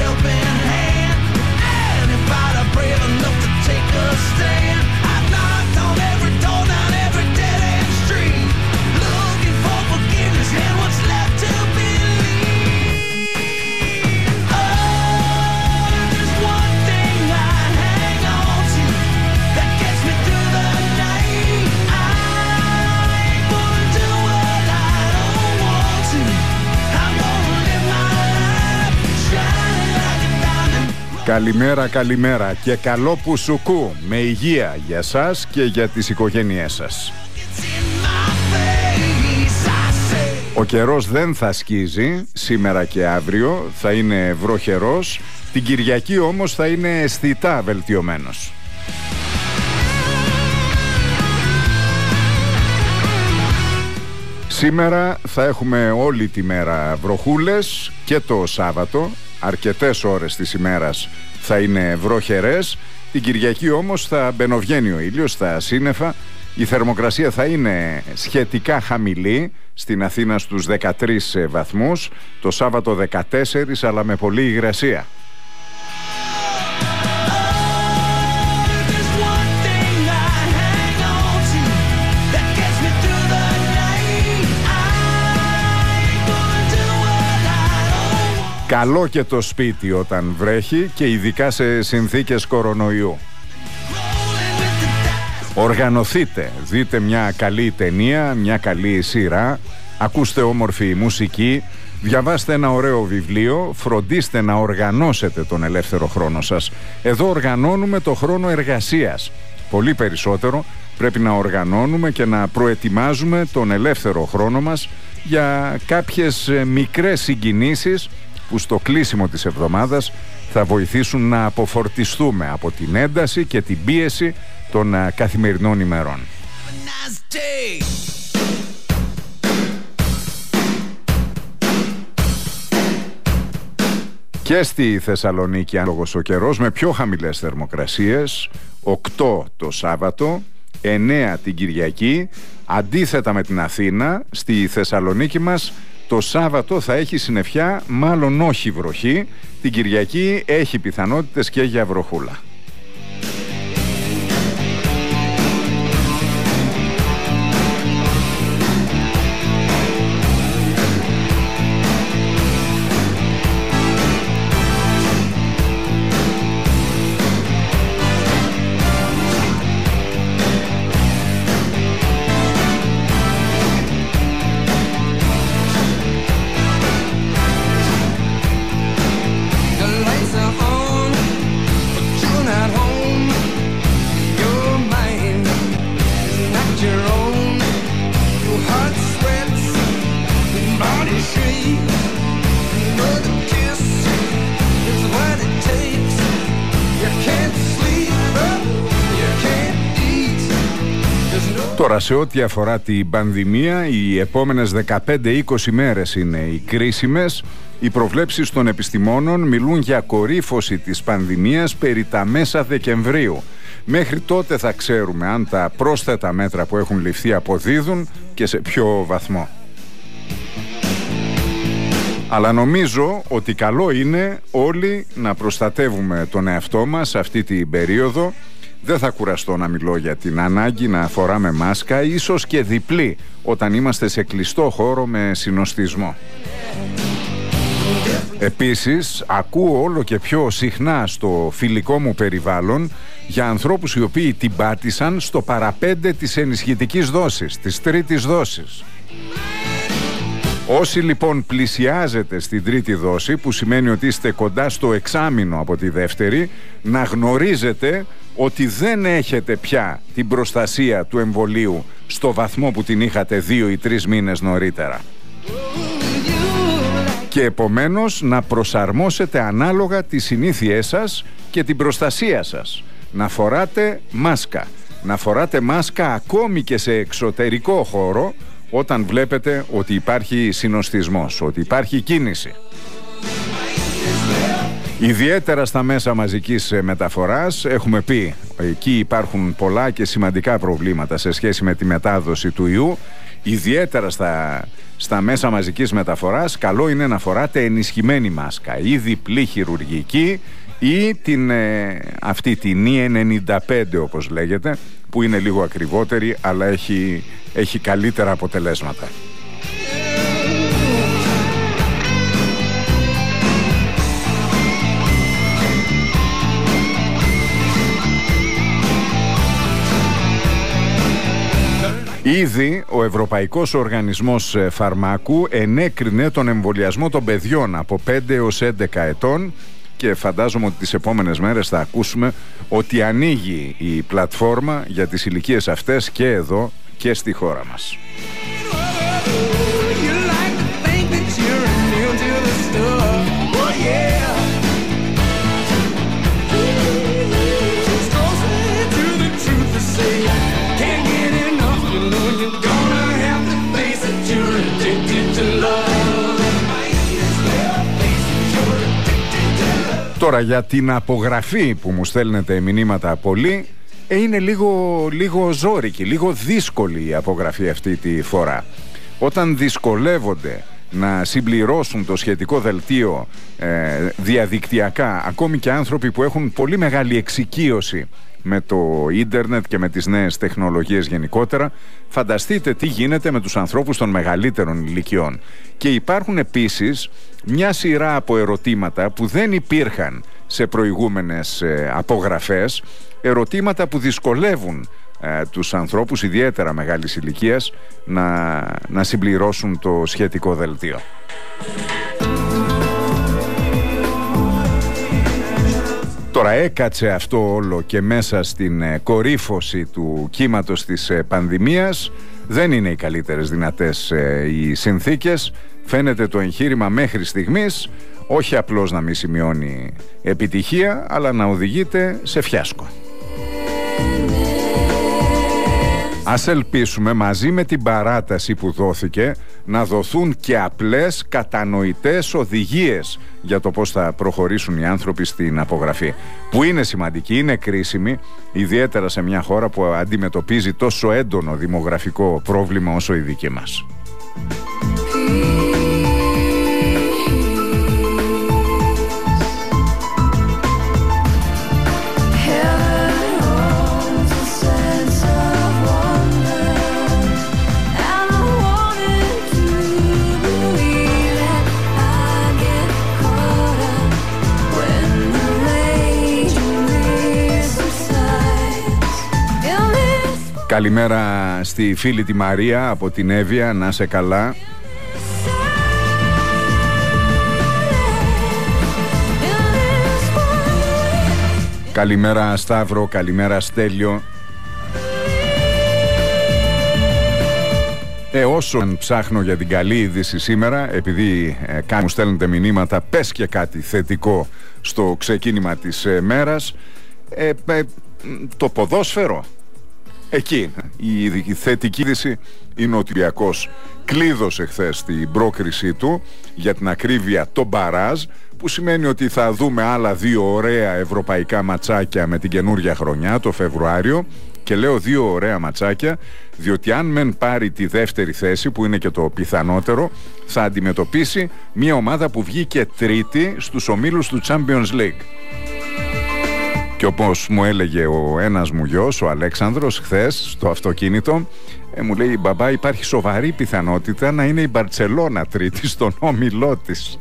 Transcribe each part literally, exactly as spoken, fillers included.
helping hand. Anybody brave enough to take a stand? I've knocked on every door, down every dead end street, looking for forgiveness and what's left to believe. Oh, there's one thing I hang on to that gets me through the night. I ain't gonna do what I don't want to. I'm gonna live my life shining like a diamond. Καλημέρα, καλημέρα και καλό πουσουκού με υγεία για σας και για τις οικογένειές σας. It's in my face, I say. Ο καιρός δεν θα σκίζει σήμερα και αύριο, θα είναι βροχερός. Την Κυριακή όμως θα είναι αισθητά βελτιωμένος. Σήμερα θα έχουμε όλη τη μέρα βροχούλες και το Σάββατο. Αρκετές ώρες της ημέρας θα είναι βροχερές. Την Κυριακή όμως θα μπαινοβγαίνει ο ήλιος στα σύννεφα. Η θερμοκρασία θα είναι σχετικά χαμηλή, στην Αθήνα στους δεκατρείς βαθμούς, το Σάββατο δεκατέσσερις, αλλά με πολλή υγρασία. There's one thing I hang on to that gets me through the night. I ain't gonna do what I don't want. Καλό και το σπίτι όταν βρέχει και ειδικά σε συνθήκες κορονοϊού. Rolling with the dice. Οργανωθείτε, δείτε μια καλή ταινία, μια καλή σειρά, ακούστε όμορφη μουσική, διαβάστε ένα ωραίο βιβλίο, φροντίστε να οργανώσετε τον ελεύθερο χρόνο σας. Εδώ οργανώνουμε το χρόνο εργασίας. Πολύ περισσότερο πρέπει να οργανώνουμε και να προετοιμάζουμε τον ελεύθερο χρόνο μας για κάποιες ε, μικρές συγκινήσεις που στο κλείσιμο της εβδομάδας θα βοηθήσουν να αποφορτιστούμε από την ένταση και την πίεση των α, καθημερινών ημερών. Have a nice day. Και στη Θεσσαλονίκη ανάλογος ο καιρός με πιο χαμηλές θερμοκρασίες, οκτώ το Σάββατο, εννέα την Κυριακή. Αντίθετα με την Αθήνα, στη Θεσσαλονίκη μας το Σάββατο θα έχει συννεφιά, μάλλον όχι βροχή. Την Κυριακή έχει πιθανότητες και για βροχούλα. The lights are on, but you're not home. Your mind is not your own. Your heart sweats, your body shakes. Another kiss is what it takes. You can't sleep, you can't eat. There's no. Τώρα σε ό,τι αφορά την πανδημία, οι επόμενες δεκαπέντε με είκοσι μέρες είναι οι κρίσιμες. Οι προβλέψεις των επιστημόνων μιλούν για κορύφωση της πανδημίας περί τα μέσα Δεκεμβρίου. Μέχρι τότε θα ξέρουμε αν τα πρόσθετα μέτρα που έχουν ληφθεί αποδίδουν και σε ποιο βαθμό. Αλλά νομίζω ότι καλό είναι όλοι να προστατεύουμε τον εαυτό μας αυτή την περίοδο. Δεν θα κουραστώ να μιλώ για την ανάγκη να φοράμε μάσκα, ίσως και διπλή, όταν είμαστε σε κλειστό χώρο με συνοστισμό. Επίσης, ακούω όλο και πιο συχνά στο φιλικό μου περιβάλλον για ανθρώπους οι οποίοι την πάτησαν στο παραπέντε της ενισχυτικής δόσης, της τρίτης δόσης. Όσοι λοιπόν πλησιάζετε στην τρίτη δόση, που σημαίνει ότι είστε κοντά στο εξάμηνο από τη δεύτερη, να γνωρίζετε ότι δεν έχετε πια την προστασία του εμβολίου στο βαθμό που την είχατε δύο ή τρεις μήνες νωρίτερα. Και επομένως να προσαρμόσετε ανάλογα τις συνήθειές σας και την προστασία σας. Να φοράτε μάσκα. Να φοράτε μάσκα ακόμη και σε εξωτερικό χώρο, όταν βλέπετε ότι υπάρχει συνοστισμός, ότι υπάρχει κίνηση. Ιδιαίτερα στα μέσα μαζικής μεταφοράς, έχουμε πει, εκεί υπάρχουν πολλά και σημαντικά προβλήματα σε σχέση με τη μετάδοση του ιού. ιδιαίτερα στα, στα μέσα μαζικής μεταφοράς, καλό είναι να φοράτε ενισχυμένη μάσκα ή διπλή χειρουργική ή την, ε, αυτή την ι ενενήντα πέντε όπως λέγεται, που είναι λίγο ακριβότερη αλλά έχει, έχει καλύτερα αποτελέσματα. Ήδη ο Ευρωπαϊκός Οργανισμός Φαρμάκου ενέκρινε τον εμβολιασμό των παιδιών από πέντε έως έντεκα ετών και φαντάζομαι ότι τις επόμενες μέρες θα ακούσουμε ότι ανοίγει η πλατφόρμα για τις ηλικίες αυτές και εδώ και στη χώρα μας. Τώρα για την απογραφή που μου στέλνετε μηνύματα πολλοί, ε, είναι λίγο, λίγο ζόρικη, λίγο δύσκολη η απογραφή αυτή τη φορά. Όταν δυσκολεύονται να συμπληρώσουν το σχετικό δελτίο ε, διαδικτυακά, ακόμη και άνθρωποι που έχουν πολύ μεγάλη εξοικείωση με το ίντερνετ και με τις νέες τεχνολογίες γενικότερα, φανταστείτε τι γίνεται με τους ανθρώπους των μεγαλύτερων ηλικιών. Και υπάρχουν επίσης μια σειρά από ερωτήματα που δεν υπήρχαν σε προηγούμενες ε, απογραφές, ερωτήματα που δυσκολεύουν ε, τους ανθρώπους ιδιαίτερα μεγάλης ηλικίας να, να συμπληρώσουν το σχετικό δελτίο. Τώρα έκατσε αυτό όλο και μέσα στην ε, κορύφωση του κύματος της ε, πανδημίας. Δεν είναι οι καλύτερες δυνατές ε, οι συνθήκες. Φαίνεται το εγχείρημα μέχρι στιγμής όχι απλώς να μην σημειώνει επιτυχία, αλλά να οδηγείται σε φιάσκο. Ας ελπίσουμε μαζί με την παράταση που δόθηκε να δοθούν και απλές κατανοητές οδηγίες για το πώς θα προχωρήσουν οι άνθρωποι στην απογραφή, που είναι σημαντική, είναι κρίσιμη, ιδιαίτερα σε μια χώρα που αντιμετωπίζει τόσο έντονο δημογραφικό πρόβλημα όσο η δική μας. Καλημέρα στη φίλη τη Μαρία από την Εύβοια, να σε καλά. Καλημέρα Σταύρο, καλημέρα Στέλιο. Ε, όσο ψάχνω για την καλή είδηση σήμερα, επειδή ε, κάπου μου στέλνετε μηνύματα, πες και κάτι θετικό στο ξεκίνημα της ε, μέρας, ε, ε, το ποδόσφαιρο. Εκεί η θετική είδηση είναι ότι ο Ολυμπιακός κλείδωσε χθες την πρόκρισή του, για την ακρίβεια το μπαράζ, που σημαίνει ότι θα δούμε άλλα δύο ωραία ευρωπαϊκά ματσάκια με την καινούργια χρονιά το Φεβρουάριο. Και λέω δύο ωραία ματσάκια, διότι αν μεν πάρει τη δεύτερη θέση, που είναι και το πιθανότερο, θα αντιμετωπίσει μια ομάδα που βγήκε τρίτη στους ομίλους του Champions League. Και όπως μου έλεγε ο ένας μου γιος, ο Αλέξανδρος, χθες στο αυτοκίνητο, ε, μου λέει, μπαμπά, υπάρχει σοβαρή πιθανότητα να είναι η Μπαρτσελώνα τρίτη στον όμιλό της.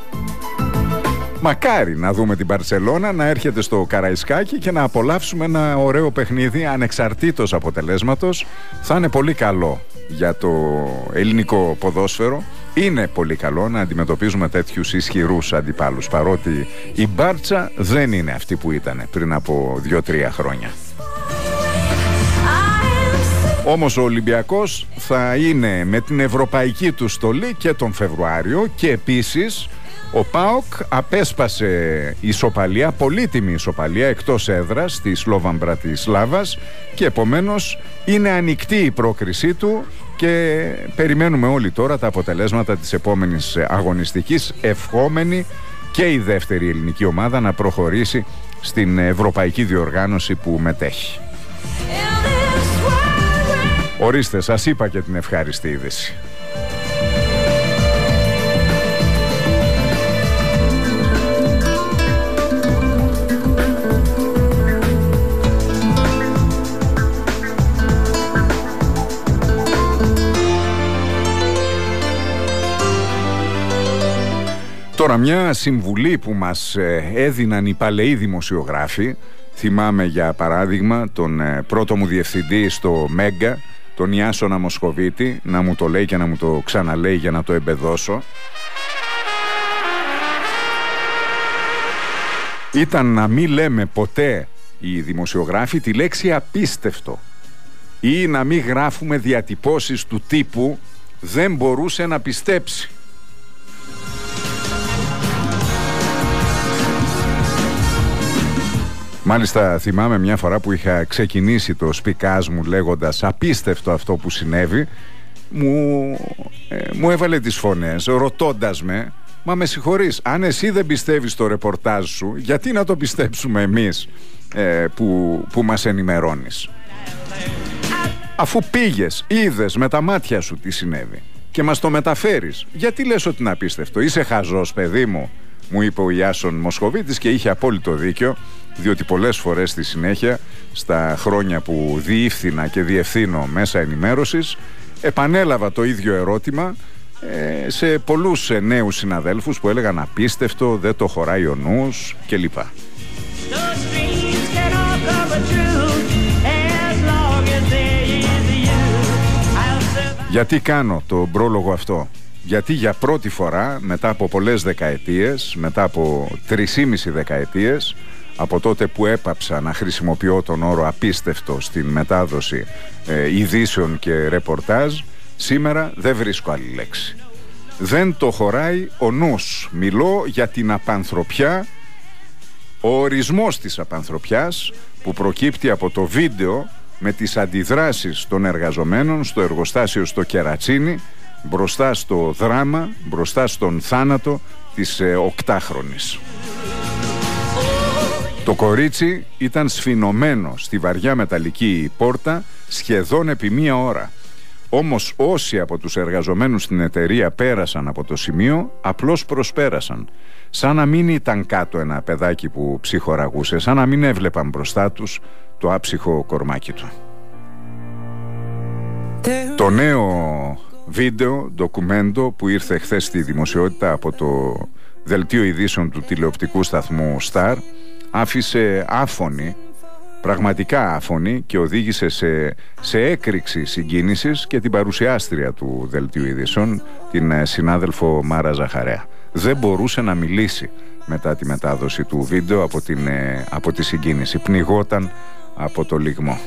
Μακάρι να δούμε την Μπαρτσελώνα να έρχεται στο Καραϊσκάκι και να απολαύσουμε ένα ωραίο παιχνίδι ανεξαρτήτως αποτελέσματος. Θα είναι πολύ καλό για το ελληνικό ποδόσφαιρο. Είναι πολύ καλό να αντιμετωπίζουμε τέτοιους ισχυρούς αντιπάλους, παρότι η Μπάρτσα δεν είναι αυτή που ήταν πριν από δύο τρία χρόνια. Όμως ο Ολυμπιακός θα είναι με την ευρωπαϊκή του στολή και τον Φεβρουάριο, και επίσης ο ΠΑΟΚ απέσπασε ισοπαλία, πολύτιμη ισοπαλία εκτός έδρας στη Σλόβαν Μπρατισλάβας, και επομένως είναι ανοιχτή η πρόκρισή του και περιμένουμε όλοι τώρα τα αποτελέσματα της επόμενης αγωνιστικής, ευχόμενη και η δεύτερη ελληνική ομάδα να προχωρήσει στην ευρωπαϊκή διοργάνωση που μετέχει. Ορίστε, σας είπα και την ευχάριστη είδηση. Τώρα μια συμβουλή που μας έδιναν οι παλαιοί δημοσιογράφοι. Θυμάμαι για παράδειγμα τον πρώτο μου διευθυντή στο Μέγκα, τον Ιάσονα Μοσχοβίτη, να μου το λέει και να μου το ξαναλέει για να το εμπεδώσω. Ήταν να μην λέμε ποτέ οι δημοσιογράφοι τη λέξη απίστευτο ή να μην γράφουμε διατυπώσεις του τύπου δεν μπορούσε να πιστέψει. Μάλιστα θυμάμαι μια φορά που είχα ξεκινήσει το σπικάζ μου λέγοντας απίστευτο αυτό που συνέβη, μου, ε, μου έβαλε τις φωνές ρωτώντας με, μα με συγχωρείς, αν εσύ δεν πιστεύεις το ρεπορτάζ σου, γιατί να το πιστέψουμε εμείς ε, που, που μας ενημερώνεις? Αφού πήγες, είδες με τα μάτια σου τι συνέβη και μας το μεταφέρεις, γιατί λες ότι είναι απίστευτο? Είσαι χαζός, παιδί μου, μου είπε ο Ιάσον Μοσχοβίτης, και είχε απόλυτο δίκιο, διότι πολλές φορές στη συνέχεια, στα χρόνια που διεύθυνα και διευθύνω μέσα ενημέρωσης, επανέλαβα το ίδιο ερώτημα ε, σε πολλούς ε, νέους συναδέλφους που έλεγαν απίστευτο, δεν το χωράει ο νους κλπ. Γιατί κάνω το πρόλογο αυτό? Γιατί για πρώτη φορά μετά από πολλές δεκαετίες, μετά από τρισήμιση δεκαετίες, από τότε που έπαψα να χρησιμοποιώ τον όρο απίστευτο στην μετάδοση ε, ειδήσεων και ρεπορτάζ, σήμερα δεν βρίσκω άλλη λέξη. Δεν το χωράει ο νους. Μιλώ για την απανθρωπιά, ο ορισμός της απανθρωπιάς που προκύπτει από το βίντεο με τις αντιδράσεις των εργαζομένων στο εργοστάσιο στο Κερατσίνι, μπροστά στο δράμα, μπροστά στον θάνατο της ε, οκτάχρονης. Το κορίτσι ήταν σφινωμένο στη βαριά μεταλλική πόρτα σχεδόν επί μία ώρα. Όμως όσοι από τους εργαζομένους στην εταιρεία πέρασαν από το σημείο, απλώς προσπέρασαν. Σαν να μην ήταν κάτω ένα παιδάκι που ψυχοραγούσε, σαν να μην έβλεπαν μπροστά τους το άψυχο κορμάκι του. Το νέο βίντεο, ντοκουμέντο που ήρθε χθες στη δημοσιότητα από το δελτίο ειδήσεων του τηλεοπτικού σταθμού Star, άφησε άφωνη, πραγματικά άφωνη, και οδήγησε σε, σε έκρηξη συγκίνησης και την παρουσιάστρια του δελτίου ειδήσεων, την συνάδελφο Μάρα Ζαχαρέα. Δεν μπορούσε να μιλήσει μετά τη μετάδοση του βίντεο από, την, από τη συγκίνηση. Πνιγόταν από το λυγμό.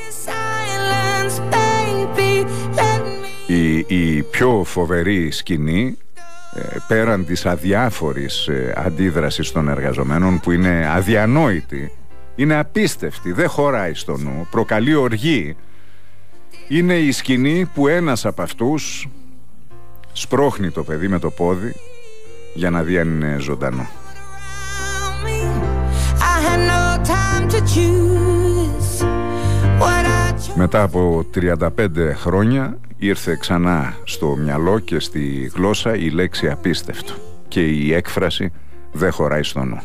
Η, η πιο φοβερή σκηνή, ε, πέραν της αδιάφορης ε, αντίδρασης των εργαζομένων, που είναι αδιανόητη, είναι απίστευτη, δεν χωράει στο νου, προκαλεί οργή, είναι η σκηνή που ένας από αυτούς σπρώχνει το παιδί με το πόδι για να δει αν είναι ζωντανό. Μετά από τριάντα πέντε χρόνια ήρθε ξανά στο μυαλό και στη γλώσσα η λέξη απίστευτο και η έκφραση δεν χωράει στο νου.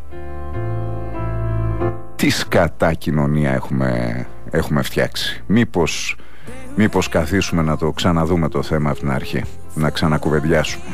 Τι σκατά κοινωνία έχουμε, έχουμε φτιάξει. Μήπως, μήπως καθίσουμε να το ξαναδούμε το θέμα από την αρχή, να ξανακουβεντιάσουμε.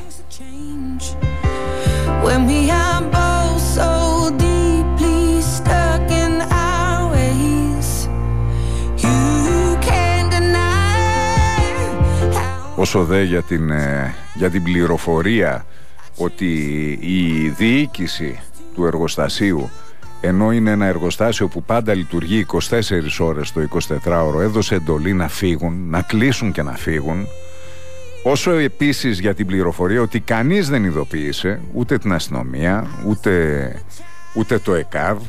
Όσο δε για την, ε, για την πληροφορία ότι η διοίκηση του εργοστασίου, ενώ είναι ένα εργοστάσιο που πάντα λειτουργεί είκοσι τέσσερις ώρες το εικοσιτετράωρο, έδωσε εντολή να φύγουν, να κλείσουν και να φύγουν. Όσο επίσης για την πληροφορία ότι κανείς δεν ειδοποίησε ούτε την αστυνομία, ούτε, ούτε το ΕΚΑΒ.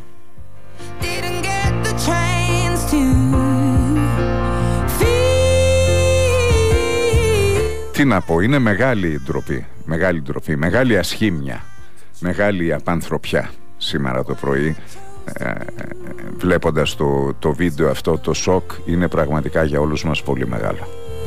Τι να πω, είναι μεγάλη ντροπή, μεγάλη ντροπή, μεγάλη ασχήμια, μεγάλη απανθρωπιά σήμερα το πρωί ε, βλέποντας το, το βίντεο αυτό, το σοκ είναι πραγματικά για όλους μας πολύ μεγάλο.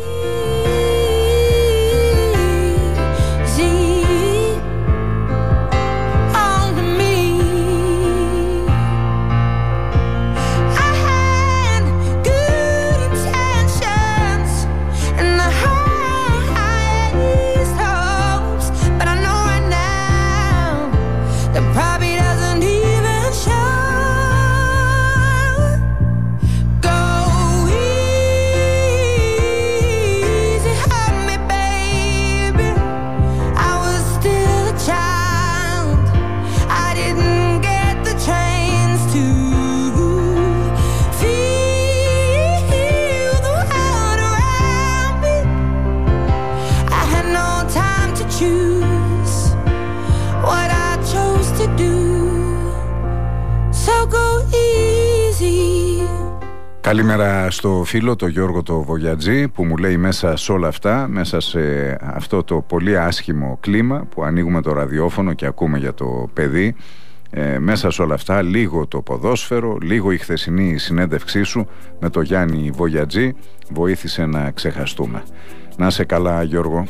Καλημέρα στο φίλο το Γιώργο το Βογιατζή που μου λέει μέσα σε όλα αυτά, μέσα σε αυτό το πολύ άσχημο κλίμα που ανοίγουμε το ραδιόφωνο και ακούμε για το παιδί, ε, μέσα σε όλα αυτά λίγο το ποδόσφαιρο, λίγο η χθεσινή συνέντευξή σου με το Γιάννη Βογιατζή βοήθησε να ξεχαστούμε. Να σε καλά Γιώργο.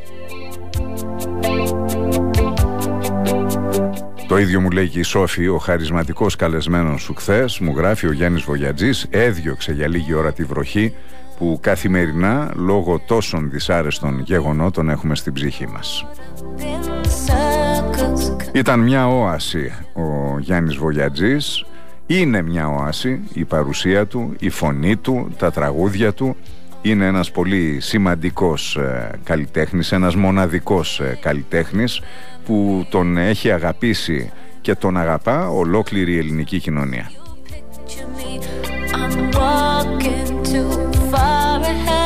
Το ίδιο μου λέει και η Σόφη, ο χαρισματικός καλεσμένος σου χθες, μου γράφει ο Γιάννης Βογιατζής, έδιωξε για λίγη ώρα τη βροχή που καθημερινά λόγω τόσων δυσάρεστων γεγονότων έχουμε στην ψυχή μας. Ήταν μια όαση ο Γιάννης Βογιατζής, είναι μια όαση η παρουσία του, η φωνή του, τα τραγούδια του. Είναι ένας πολύ σημαντικός ε, καλλιτέχνης, ένας μοναδικός ε, καλλιτέχνης που τον έχει αγαπήσει και τον αγαπά ολόκληρη η ελληνική κοινωνία.